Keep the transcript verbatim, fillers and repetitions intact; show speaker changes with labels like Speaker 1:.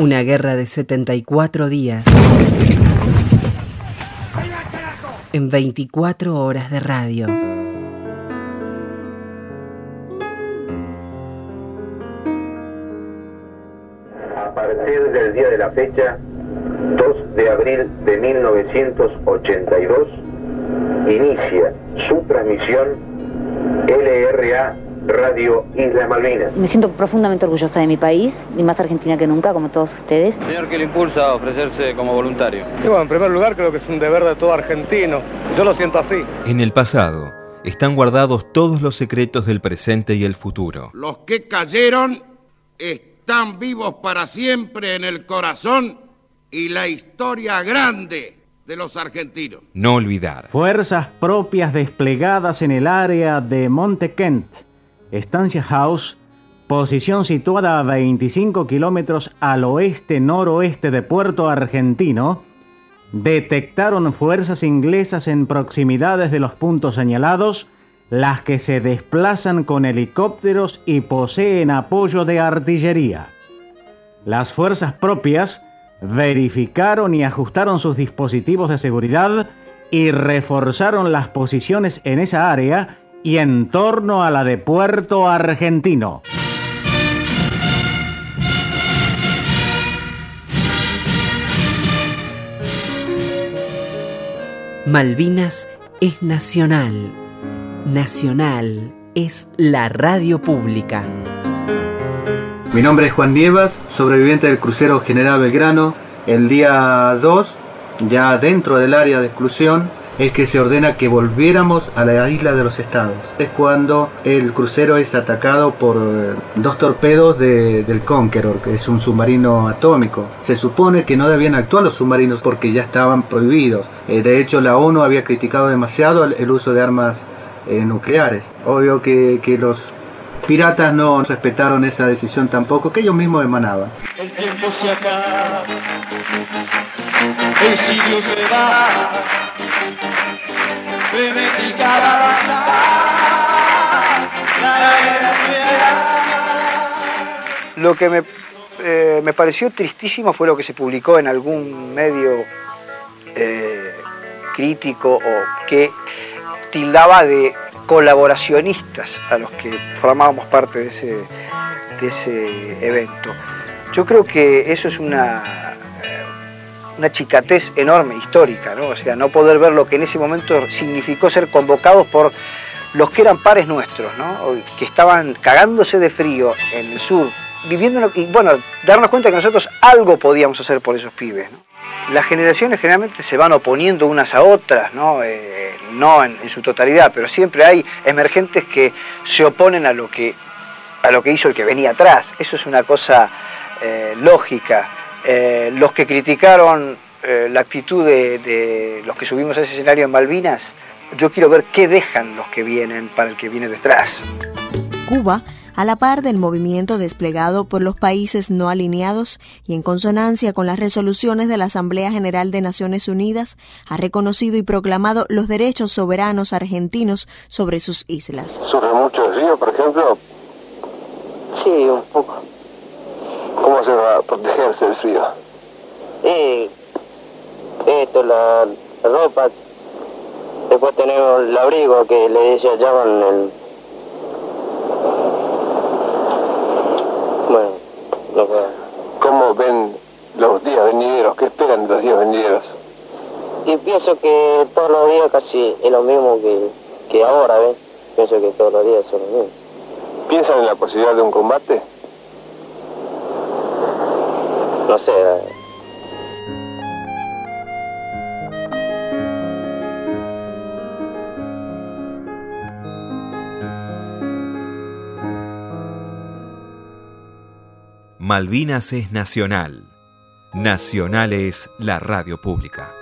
Speaker 1: Una guerra de setenta y cuatro días en veinticuatro horas de radio.
Speaker 2: A partir del día de la fecha, dos de abril de mil novecientos ochenta y dos, inicia su transmisión L R A Radio Islas Malvinas.
Speaker 3: Me siento profundamente orgullosa de mi país, y más argentina que nunca, como todos ustedes.
Speaker 4: Señor, ¿qué le impulsa a ofrecerse como voluntario?
Speaker 5: Y bueno, en primer lugar creo que es un deber de todo argentino. Yo lo siento así.
Speaker 6: En el pasado están guardados todos los secretos del presente y el futuro.
Speaker 7: Los que cayeron están vivos para siempre en el corazón y la historia grande de los argentinos.
Speaker 6: No olvidar.
Speaker 8: Fuerzas propias desplegadas en el área de Monte Kent, Estancia House, posición situada a veinticinco kilómetros al oeste-noroeste de Puerto Argentino, detectaron fuerzas inglesas en proximidades de los puntos señalados, las que se desplazan con helicópteros y poseen apoyo de artillería. Las fuerzas propias verificaron y ajustaron sus dispositivos de seguridad y reforzaron las posiciones en esa área y en torno a la de Puerto Argentino.
Speaker 1: Malvinas es nacional. Nacional es la radio pública.
Speaker 9: Mi nombre es Juan Nievas, sobreviviente del crucero General Belgrano. El día dos, ya dentro del área de exclusión, es que se ordena que volviéramos a la isla de los Estados. Es cuando el crucero es atacado por dos torpedos de, del Conqueror, que es un submarino atómico. Se supone que no debían actuar los submarinos porque ya estaban prohibidos. Eh, de hecho, la ONU había criticado demasiado el, el uso de armas eh, nucleares. Obvio que, que los piratas no respetaron esa decisión tampoco, que ellos mismos emanaban.
Speaker 10: El tiempo se acaba, el siglo se va, frenética danza, la era nuclear.
Speaker 11: Lo que me, eh, me pareció tristísimo fue lo que se publicó en algún medio eh, crítico o que tildaba de colaboracionistas a los que formábamos parte de ese, de ese evento. Yo creo que eso es una, una chicatez enorme, histórica, ¿no? O sea, no poder ver lo que en ese momento significó ser convocados por los que eran pares nuestros, ¿no? Que estaban cagándose de frío en el sur, viviendo, y bueno, darnos cuenta que nosotros algo podíamos hacer por esos pibes, ¿no? Las generaciones generalmente se van oponiendo unas a otras, ¿no? Eh, no en, en su totalidad, pero siempre hay emergentes que se oponen a lo que, a lo que hizo el que venía atrás. Eso es una cosa eh, lógica. Eh, los que criticaron eh, la actitud de, de los que subimos a ese escenario en Malvinas, yo quiero ver qué dejan los que vienen para el que viene detrás.
Speaker 12: Cuba, a la par del movimiento desplegado por los países no alineados y en consonancia con las resoluciones de la Asamblea General de Naciones Unidas, ha reconocido y proclamado los derechos soberanos argentinos sobre sus islas.
Speaker 13: ¿Sufre mucho el frío, por ejemplo?
Speaker 14: Sí, un poco.
Speaker 13: ¿Cómo se va a protegerse del frío?
Speaker 14: Eh, esto, la, la ropa. Después tenemos el abrigo que le llaman el... Bueno, lo que...
Speaker 13: ¿Cómo ven los días venideros? ¿Qué esperan de los días venideros?
Speaker 14: Y pienso que todos los días casi es lo mismo que, que ahora, ¿ves? Pienso que todos los días son lo mismo.
Speaker 13: ¿Piensan en la posibilidad de un combate?
Speaker 14: No sé.
Speaker 6: Malvinas es nacional. Nacional es la radio pública.